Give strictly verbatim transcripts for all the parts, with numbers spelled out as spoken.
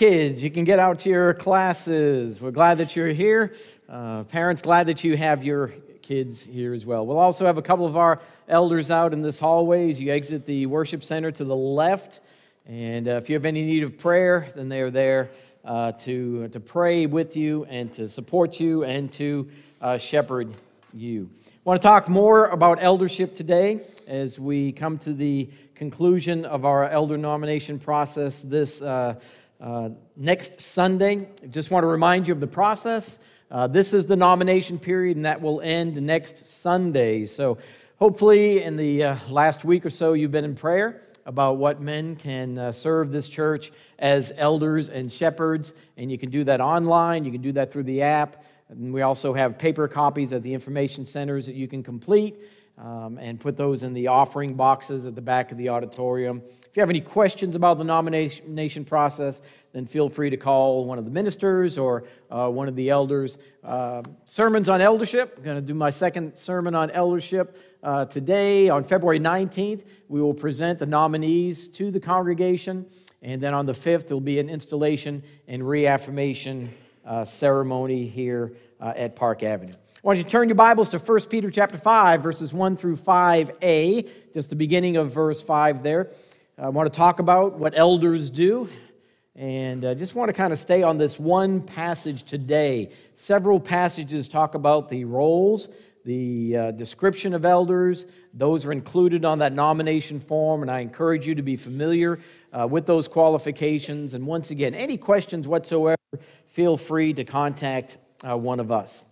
kids, you can get out to your classes. We're glad that you're here. Uh, parents, glad that you have your kids here as well. We'll also have a couple of our elders out in this hallway as you exit the worship center to the left. And uh, if you have any need of prayer, then they are there uh, to, to pray with you and to support you and to uh, shepherd you. I want to talk more about eldership today as we come to the conclusion of our elder nomination process this uh, uh, next Sunday. I just want to remind you of the process. Uh, this is the nomination period, and that will end next Sunday. So hopefully in the uh, last week or so you've been in prayer about what men can uh, serve this church as elders and shepherds, and you can do that online, you can do that through the app, and we also have paper copies at the information centers that you can complete um, and put those in the offering boxes at the back of the auditorium. If you have any questions about the nomination process, then feel free to call one of the ministers or uh, one of the elders. Uh, sermons on eldership. I'm going to do my second sermon on eldership uh, today. On February nineteenth, we will present the nominees to the congregation. And then on the fifth, there will be an installation and reaffirmation uh, ceremony here uh, at Park Avenue. I want you to turn your Bibles to First Peter chapter five, verses one through five a, just the beginning of verse five there. I want to talk about what elders do, and I just want to kind of stay on this one passage today. Several passages talk about the roles, the uh, description of elders. Those are included on that nomination form, and I encourage you to be familiar uh, with those qualifications. And once again, any questions whatsoever, feel free to contact uh, one of us.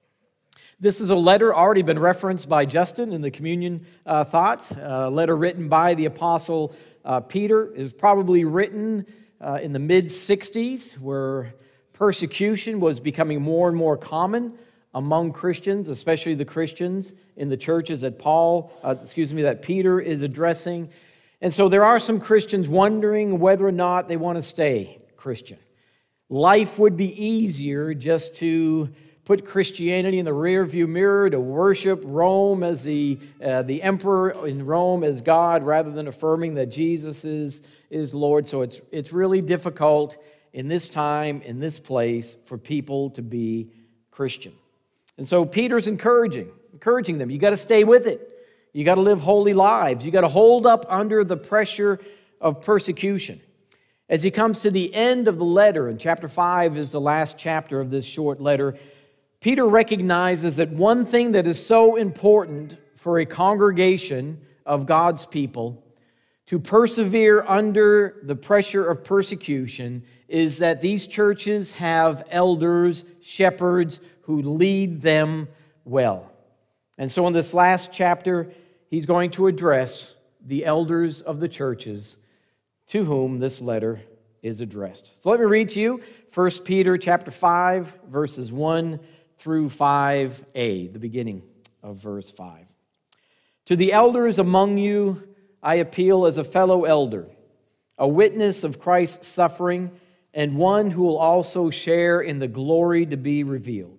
This is a letter already been referenced by Justin in the communion uh, thoughts, a letter written by the Apostle uh, Peter. It was probably written uh, in the mid sixties, where persecution was becoming more and more common among Christians, especially the Christians in the churches that Paul, uh, excuse me, that Peter is addressing. And so there are some Christians wondering whether or not they want to stay Christian. Life would be easier just to put Christianity in the rearview mirror, to worship Rome as the uh, the emperor in Rome as God, rather than affirming that Jesus is, is Lord. So it's it's really difficult in this time, in this place, for people to be Christian. And so Peter's encouraging, encouraging them. You got to stay with it. You got to live holy lives. You got to hold up under the pressure of persecution. As he comes to the end of the letter, and chapter five is the last chapter of this short letter, Peter recognizes that one thing that is so important for a congregation of God's people to persevere under the pressure of persecution is that these churches have elders, shepherds, who lead them well. And so in this last chapter, he's going to address the elders of the churches to whom this letter is addressed. So let me read to you First Peter chapter five, verses one through five a, the beginning of verse five. To the elders among you, I appeal as a fellow elder, a witness of Christ's suffering, and one who will also share in the glory to be revealed.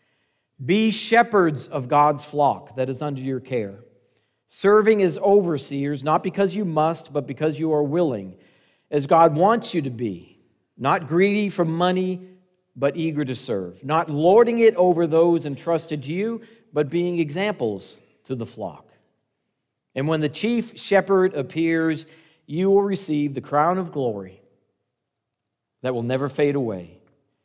Be shepherds of God's flock that is under your care, serving as overseers, not because you must, but because you are willing, as God wants you to be, not greedy for money, but eager to serve, not lording it over those entrusted to you, but being examples to the flock. And when the chief shepherd appears, you will receive the crown of glory that will never fade away.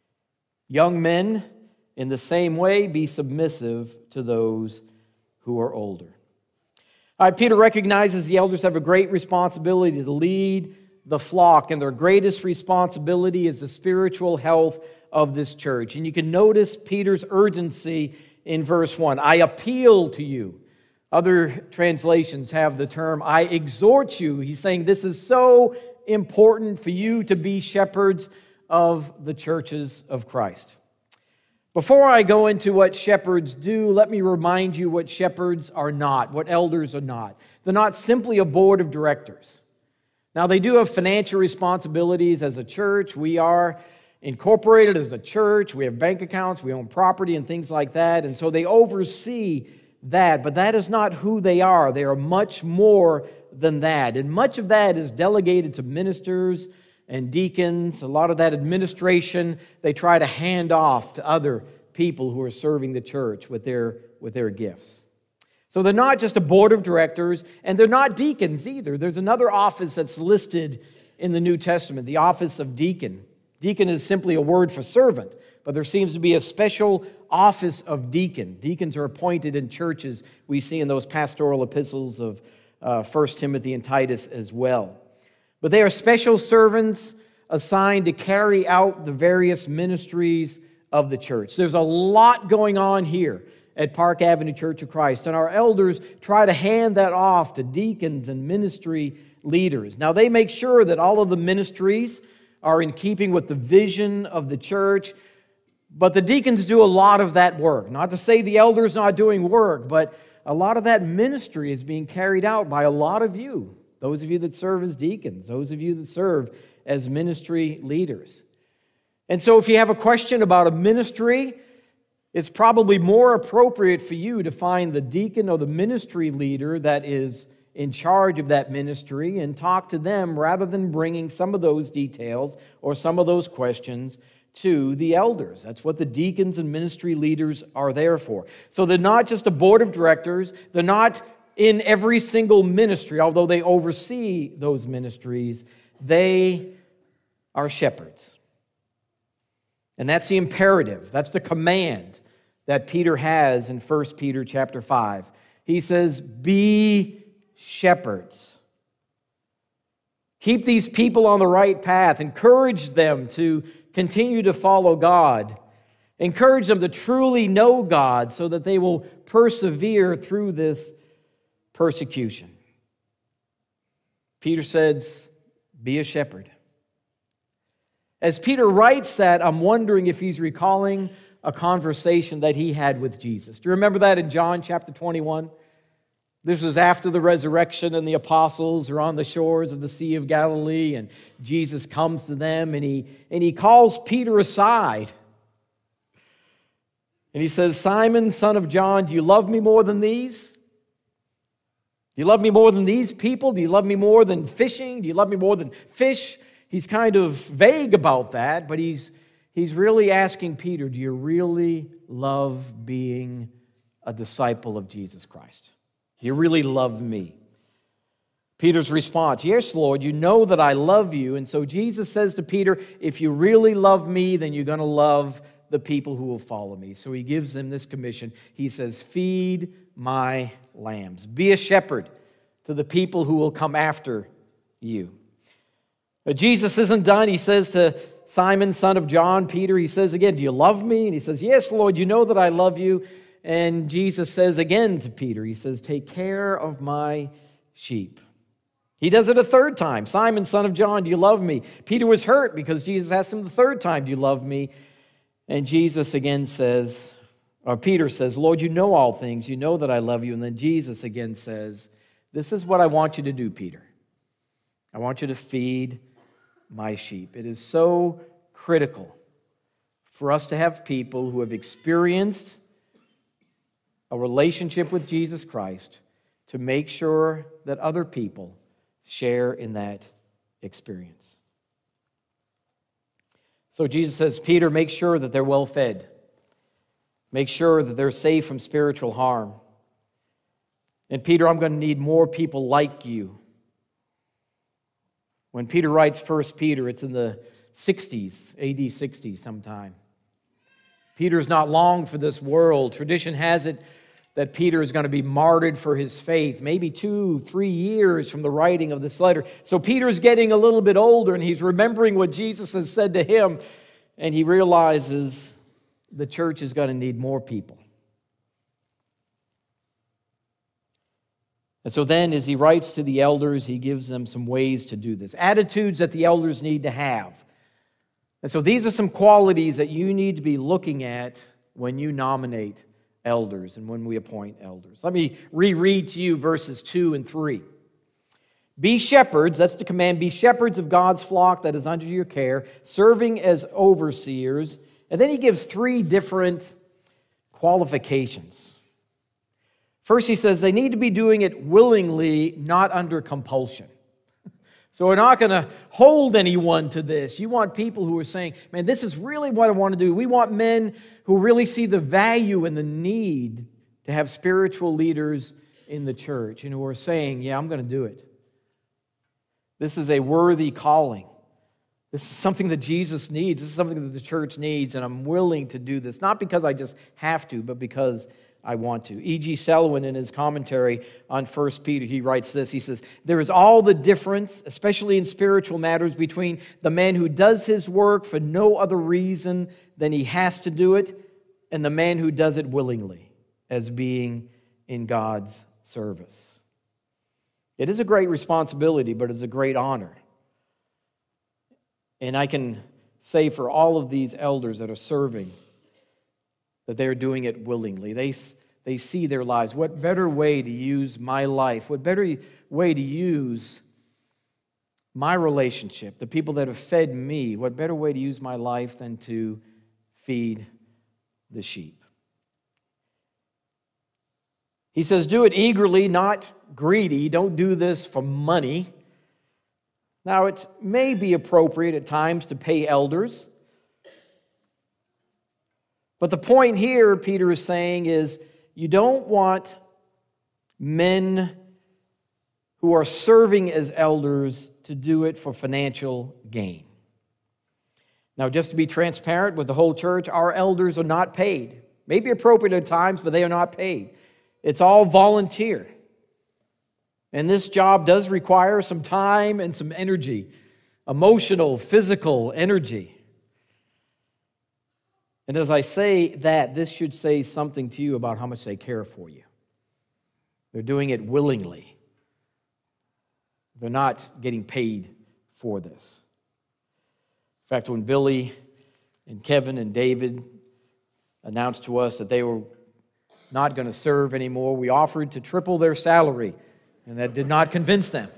Young men, in the same way, be submissive to those who are older. All right, Peter recognizes the elders have a great responsibility to lead the flock, and their greatest responsibility is the spiritual health of this church. And you can notice Peter's urgency in verse one. I appeal to you. Other translations have the term, I exhort you. He's saying this is so important for you to be shepherds of the churches of Christ. Before I go into what shepherds do, let me remind you what shepherds are not, what elders are not. They're not simply a board of directors. Now, they do have financial responsibilities as a church. We are incorporated as a church. We have bank accounts. We own property and things like that. And so they oversee that. But that is not who they are. They are much more than that. And much of that is delegated to ministers and deacons, a lot of that administration, they try to hand off to other people who are serving the church with their, with their gifts. So they're not just a board of directors, and they're not deacons either. There's another office that's listed in the New Testament, the office of deacon. Deacon is simply a word for servant, but there seems to be a special office of deacon. Deacons are appointed in churches. We see in those pastoral epistles of uh, First Timothy and Titus as well. But they are special servants assigned to carry out the various ministries of the church. There's a lot going on here at Park Avenue Church of Christ, and our elders try to hand that off to deacons and ministry leaders. Now, they make sure that all of the ministries are in keeping with the vision of the church, but the deacons do a lot of that work. Not to say the elders not doing work, but a lot of that ministry is being carried out by a lot of you, those of you that serve as deacons, those of you that serve as ministry leaders. And so if you have a question about a ministry, it's probably more appropriate for you to find the deacon or the ministry leader that is in charge of that ministry and talk to them rather than bringing some of those details or some of those questions to the elders. That's what the deacons and ministry leaders are there for. So they're not just a board of directors. They're not in every single ministry, although they oversee those ministries. They are shepherds. And that's the imperative. That's the command that Peter has in First Peter chapter five. He says, be shepherds. Keep these people on the right path. Encourage them to continue to follow God. Encourage them to truly know God so that they will persevere through this persecution. Peter says, be a shepherd. As Peter writes that, I'm wondering if he's recalling a conversation that he had with Jesus. Do you remember that in John chapter twenty-one? This was after the resurrection, and the apostles are on the shores of the Sea of Galilee, and Jesus comes to them, and he, and he calls Peter aside. And he says, Simon, son of John, do you love me more than these? Do you love me more than these people? Do you love me more than fishing? Do you love me more than fish? He's kind of vague about that, but he's, he's really asking Peter, do you really love being a disciple of Jesus Christ? Do you really love me? Peter's response, yes, Lord, you know that I love you. And so Jesus says to Peter, if you really love me, then you're going to love the people who will follow me. So he gives them this commission. He says, feed my lambs. Be a shepherd to the people who will come after you. But Jesus isn't done. He says to Simon, son of John, Peter, he says again, do you love me? And he says, yes, Lord, you know that I love you. And Jesus says again to Peter, he says, take care of my sheep. He does it a third time. Simon, son of John, do you love me? Peter was hurt because Jesus asked him the third time, do you love me? And Jesus again says, or Peter says, Lord, you know all things. You know that I love you. And then Jesus again says, this is what I want you to do, Peter. I want you to feed my sheep. It is so critical for us to have people who have experienced a relationship with Jesus Christ to make sure that other people share in that experience. So Jesus says, Peter, make sure that they're well fed. Make sure that they're safe from spiritual harm. And Peter, I'm going to need more people like you. When Peter writes First Peter, it's in the sixties, A D sixty sometime. Peter's not long for this world. Tradition has it that Peter is going to be martyred for his faith, maybe two, three years from the writing of this letter. So Peter's getting a little bit older, and he's remembering what Jesus has said to him, and he realizes the church is going to need more people. And so then, as he writes to the elders, he gives them some ways to do this, attitudes that the elders need to have. And so these are some qualities that you need to be looking at when you nominate elders and when we appoint elders. Let me reread to you verses two and three. Be shepherds, that's the command, be shepherds of God's flock that is under your care, serving as overseers. And then he gives three different qualifications. First, he says they need to be doing it willingly, not under compulsion. So we're not going to hold anyone to this. You want people who are saying, man, this is really what I want to do. We want men who really see the value and the need to have spiritual leaders in the church and who are saying, yeah, I'm going to do it. This is a worthy calling. This is something that Jesus needs. This is something that the church needs, and I'm willing to do this, not because I just have to, but because I want to. E G Selwyn, in his commentary on First Peter, he writes this. He says, there is all the difference, especially in spiritual matters, between the man who does his work for no other reason than he has to do it, and the man who does it willingly, as being in God's service. It is a great responsibility, but it's a great honor. And I can say for all of these elders that are serving that they're doing it willingly. They, they see their lives. What better way to use my life? What better way to use my relationship, the people that have fed me? What better way to use my life than to feed the sheep? He says, do it eagerly, not greedy. Don't do this for money. Now, it may be appropriate at times to pay elders. But the point here, Peter is saying, is you don't want men who are serving as elders to do it for financial gain. Now, just to be transparent with the whole church, our elders are not paid. Maybe appropriate at times, but they are not paid. It's all volunteer. And this job does require some time and some energy, emotional, physical energy. And as I say that, this should say something to you about how much they care for you. They're doing it willingly. They're not getting paid for this. In fact, when Billy and Kevin and David announced to us that they were not going to serve anymore, we offered to triple their salary. And that did not convince them.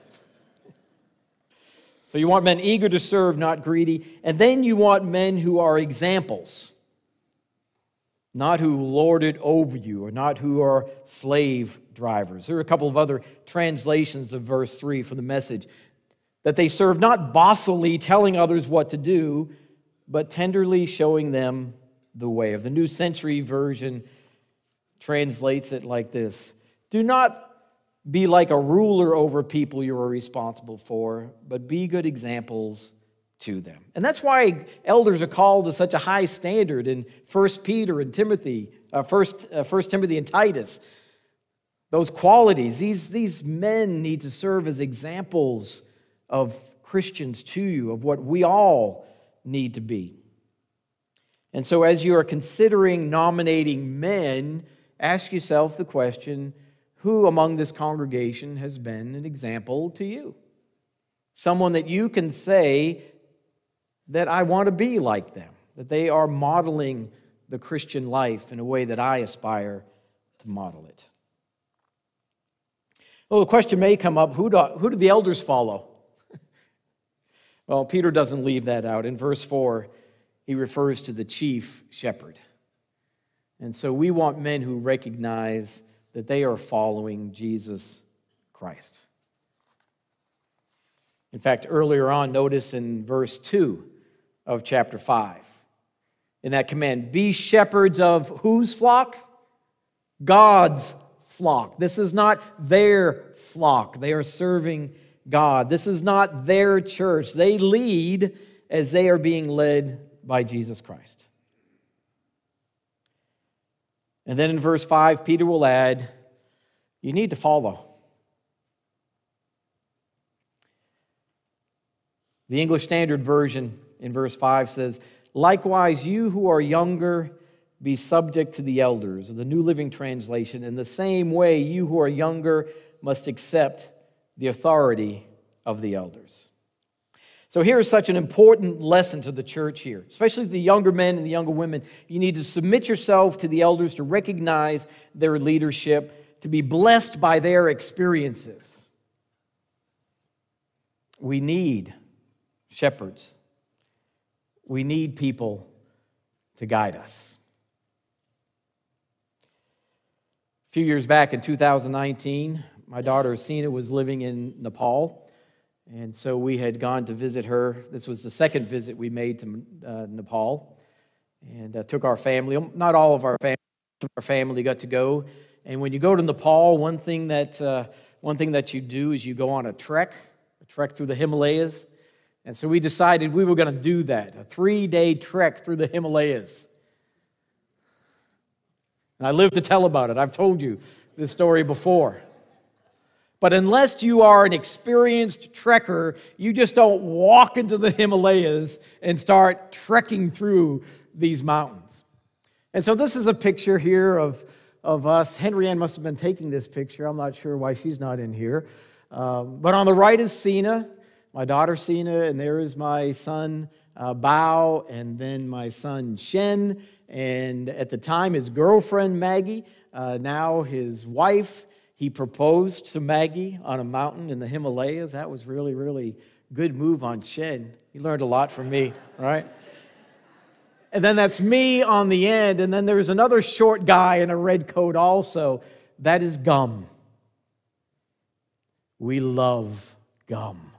So you want men eager to serve, not greedy. And then you want men who are examples, not who lord it over you, or not who are slave drivers. There are a couple of other translations of verse three from the Message. That they serve not bossily telling others what to do, but tenderly showing them the way. Of the New Century Version translates it like this: do not be like a ruler over people you are responsible for, but be good examples to them. And that's why elders are called to such a high standard in First Peter and Timothy, uh, First, uh, First Timothy and Titus. Those qualities, these, these men need to serve as examples of Christians to you, of what we all need to be. And so as you are considering nominating men, ask yourself the question, who among this congregation has been an example to you? Someone that you can say that I want to be like them, that they are modeling the Christian life in a way that I aspire to model it. Well, the question may come up, who do, who do the elders follow? Well, Peter doesn't leave that out. In verse four, he refers to the chief shepherd. And so we want men who recognize that they are following Jesus Christ. In fact, earlier on, notice in verse two of chapter five, in that command, be shepherds of whose flock? God's flock. This is not their flock. They are serving God. This is not their church. They lead as they are being led by Jesus Christ. And then in verse five, Peter will add, you need to follow. The English Standard Version in verse five says, likewise, you who are younger, be subject to the elders. The New Living Translation, in the same way, you who are younger must accept the authority of the elders. So here is such an important lesson to the church here, especially the younger men and the younger women. You need to submit yourself to the elders, to recognize their leadership, to be blessed by their experiences. We need shepherds. We need people to guide us. A few years back in two thousand nineteen, my daughter Sina was living in Nepal. And so we had gone to visit her. This was the second visit we made to uh, Nepal. And uh, took our family. Not all of our family, our family got to go. And when you go to Nepal, one thing that uh, one thing that you do is you go on a trek, a trek through the Himalayas. And so we decided we were going to do that, a three-day trek through the Himalayas. And I live to tell about it. I've told you this story before. But unless you are an experienced trekker, you just don't walk into the Himalayas and start trekking through these mountains. And so this is a picture here of, of us. Henry Ann must have been taking this picture. I'm not sure why she's not in here. Um, but on the right is Sina, my daughter Sina, and there is my son uh, Bao, and then my son Shen, and at the time his girlfriend Maggie, uh, now his wife. He proposed to Maggie on a mountain in the Himalayas. That was really, really good move on Shen. He learned a lot from me, right? And then that's me on the end. And then there's another short guy in a red coat also. That is Gum. We love Gum.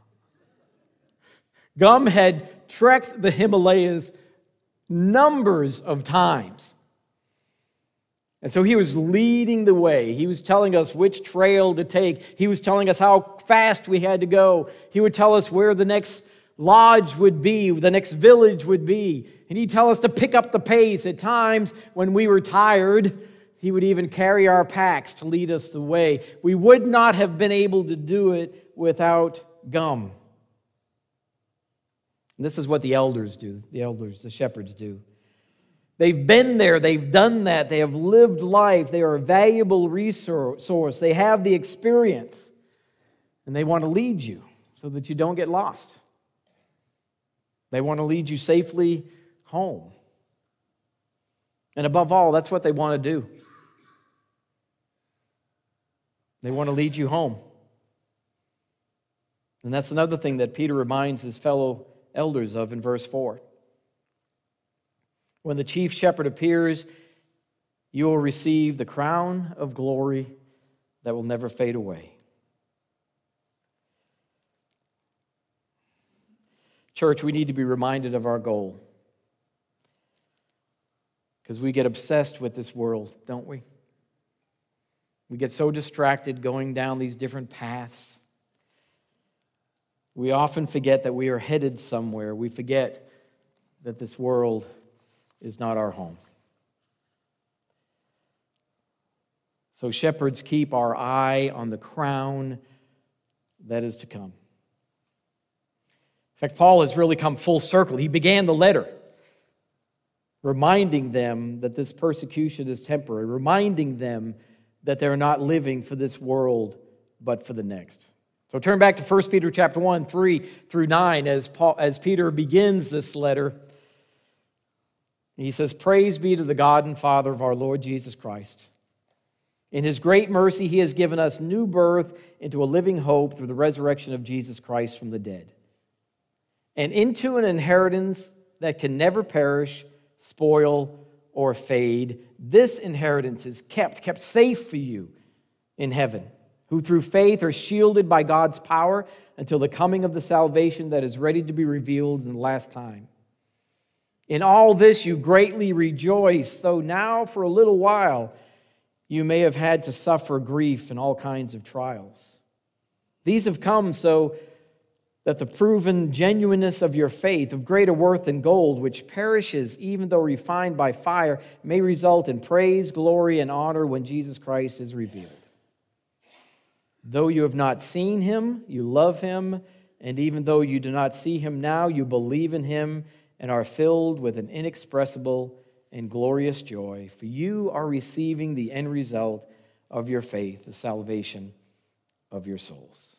Gum had trekked the Himalayas numbers of times. And so he was leading the way. He was telling us which trail to take. He was telling us how fast we had to go. He would tell us where the next lodge would be, the next village would be. And he'd tell us to pick up the pace. At times, when we were tired, he would even carry our packs to lead us the way. We would not have been able to do it without Gum. And this is what the elders do, the elders, the shepherds do. They've been there, they've done that, they have lived life, they are a valuable resource, they have the experience, and they want to lead you so that you don't get lost. They want to lead you safely home. And above all, that's what they want to do. They want to lead you home. And that's another thing that Peter reminds his fellow elders of in verse four. When the chief shepherd appears, you will receive the crown of glory that will never fade away. Church, we need to be reminded of our goal, because we get obsessed with this world, don't we? We get so distracted going down these different paths. We often forget that we are headed somewhere. We forget that this world is not our home. So shepherds keep our eye on the crown that is to come. In fact, Paul has really come full circle. He began the letter reminding them that this persecution is temporary, reminding them that they're not living for this world, but for the next. So turn back to First Peter chapter one, three through nine, as Paul, as Peter begins this letter. He says, "Praise be to the God and Father of our Lord Jesus Christ. In his great mercy, he has given us new birth into a living hope through the resurrection of Jesus Christ from the dead, and into an inheritance that can never perish, spoil, or fade. This inheritance is kept, kept safe for you in heaven, who through faith are shielded by God's power until the coming of the salvation that is ready to be revealed in the last time. In all this you greatly rejoice, though now for a little while you may have had to suffer grief and all kinds of trials. These have come so that the proven genuineness of your faith, of greater worth than gold, which perishes even though refined by fire, may result in praise, glory, and honor when Jesus Christ is revealed. Though you have not seen him, you love him, and even though you do not see him now, you believe in him and are filled with an inexpressible and glorious joy, for you are receiving the end result of your faith, the salvation of your souls."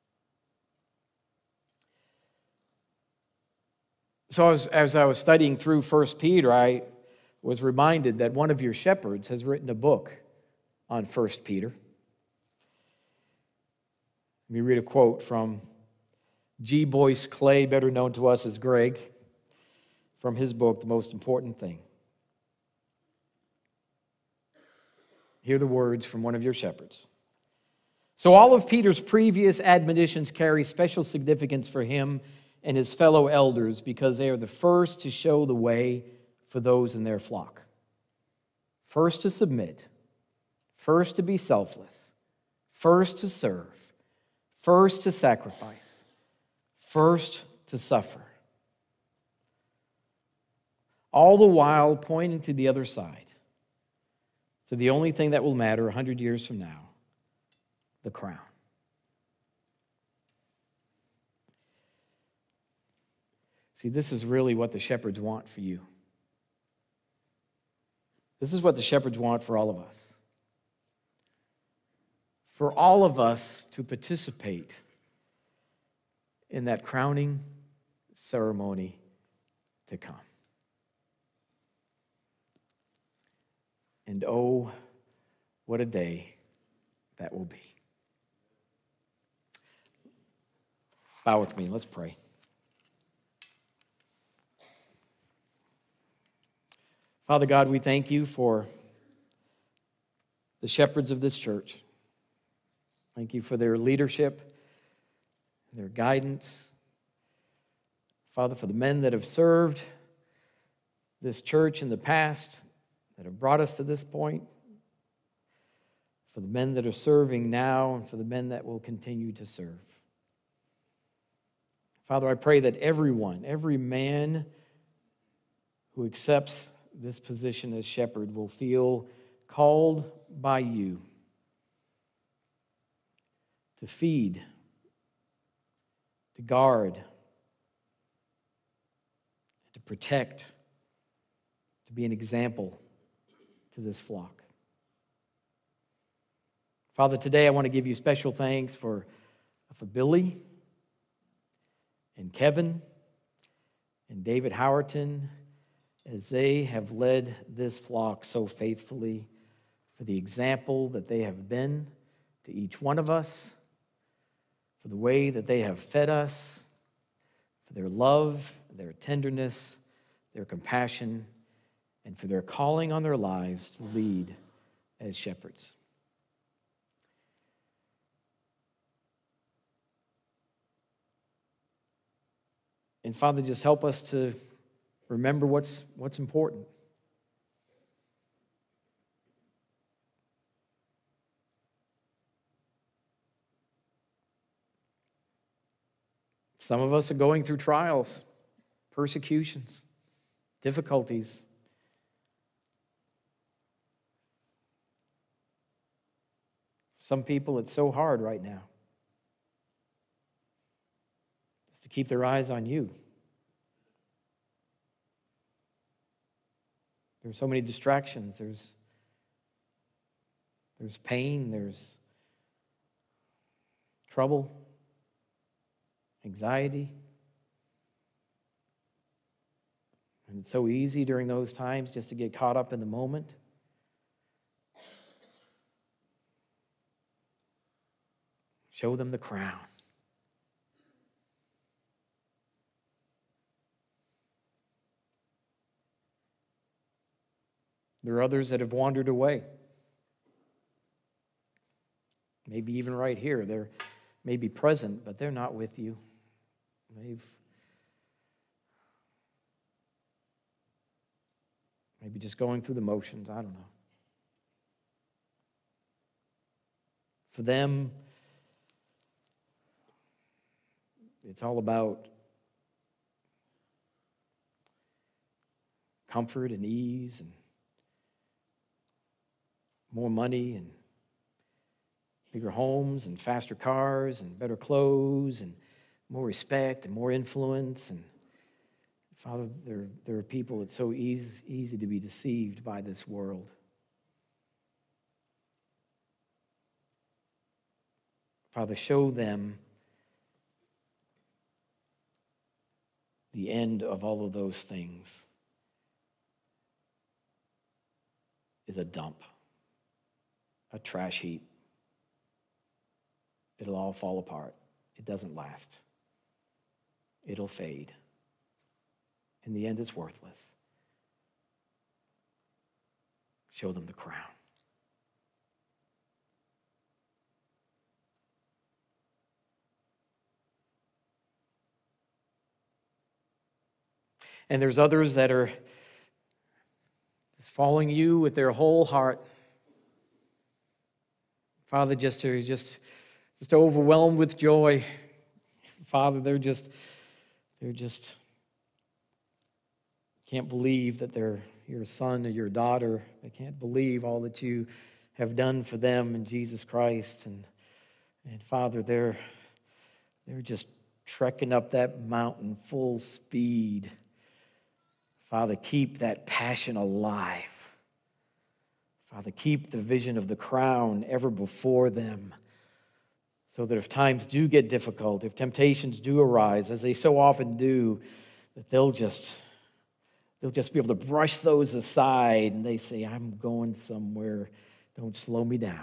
So as, as I was studying through First Peter, I was reminded that one of your shepherds has written a book on First Peter. Let me read a quote from G. Boyce Clay, better known to us as Greg, from his book, The Most Important Thing. Hear the words from one of your shepherds. So all of Peter's previous admonitions carry special significance for him and his fellow elders because they are the first to show the way for those in their flock. First to submit, first to be selfless, first to serve, first to sacrifice, first to suffer. All the while pointing to the other side, to the only thing that will matter a hundred years from now, the crown. See, this is really what the shepherds want for you. This is what the shepherds want for all of us. For all of us to participate in that crowning ceremony to come. And oh, what a day that will be. Bow with me, let's pray. Father God, we thank you for the shepherds of this church. Thank you for their leadership, their guidance. Father, for the men that have served this church in the past, that have brought us to this point, for the men that are serving now, and for the men that will continue to serve. Father, I pray that everyone, every man who accepts this position as shepherd will feel called by you to feed, to guard, to protect, to be an example to this flock. Father, today I want to give you special thanks for, for Billy and Kevin and David Howerton as they have led this flock so faithfully, for the example that they have been to each one of us, for the way that they have fed us, for their love, their tenderness, their compassion, and for their calling on their lives to lead as shepherds. And Father, just help us to remember what's, what's important. Some of us are going through trials, persecutions, difficulties. Some people, it's so hard right now just to keep their eyes on you. There's so many distractions. There's, there's pain. There's trouble, anxiety. And it's so easy during those times just to get caught up in the moment. Show them the crown. There are others that have wandered away. Maybe even right here. They're maybe present, but they're not with you. They've maybe just going through the motions. I don't know. For them, it's all about comfort and ease and more money and bigger homes and faster cars and better clothes and more respect and more influence. And Father, there, there are people, it's so easy, easy to be deceived by this world. Father, show them the end of all of those things is a dump, a trash heap. It'll all fall apart. It doesn't last. It'll fade. In the end, it's worthless. Show them the crown. And there's others that are following you with their whole heart. Father, just to just, just overwhelmed with joy. Father, they're just, they're just can't believe that they're your son or your daughter. They can't believe all that you have done for them in Jesus Christ. And, and Father, they're, they're just trekking up that mountain full speed. Father, keep that passion alive. Father, keep the vision of the crown ever before them, so that if times do get difficult, if temptations do arise, as they so often do, that they'll just, they'll just be able to brush those aside, and they say, I'm going somewhere. Don't slow me down.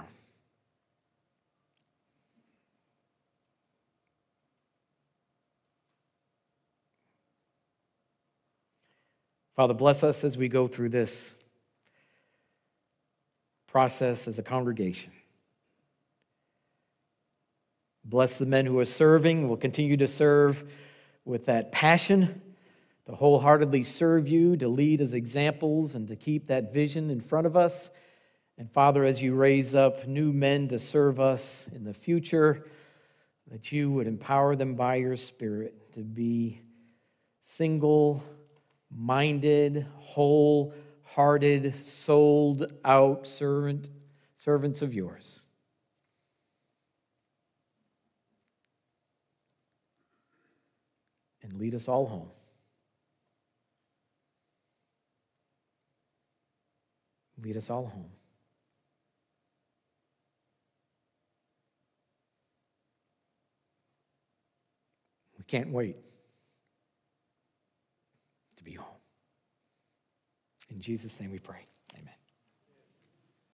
Father, bless us as we go through this process as a congregation. Bless the men who are serving, will continue to serve with that passion, to wholeheartedly serve you, to lead as examples, and to keep that vision in front of us. And Father, as you raise up new men to serve us in the future, that you would empower them by your Spirit to be single-minded, whole-hearted, sold-out servant, servants of yours. And lead us all home. Lead us all home. We can't wait to be home. In Jesus' name we pray.